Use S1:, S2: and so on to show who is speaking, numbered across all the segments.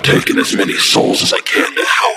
S1: taking as many souls as I can to help.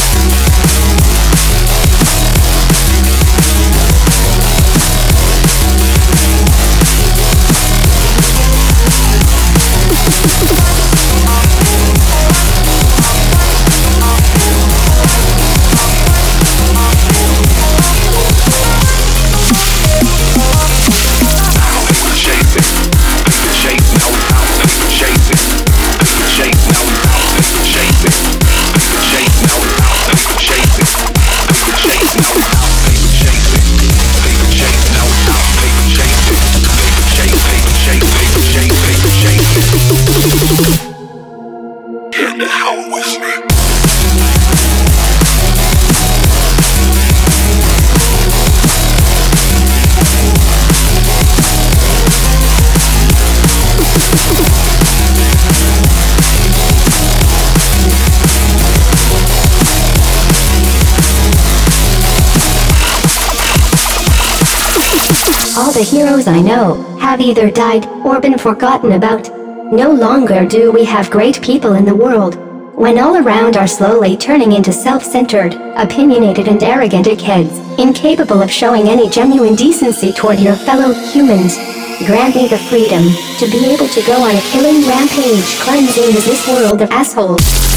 S2: All the heroes I know have either died or been forgotten about. No longer do we have great people in the world, when all around are slowly turning into self-centered, opinionated and arrogant dickheads, incapable of showing any genuine decency toward your fellow humans. Grant me the freedom to be able to go on a killing rampage cleansing this world of assholes.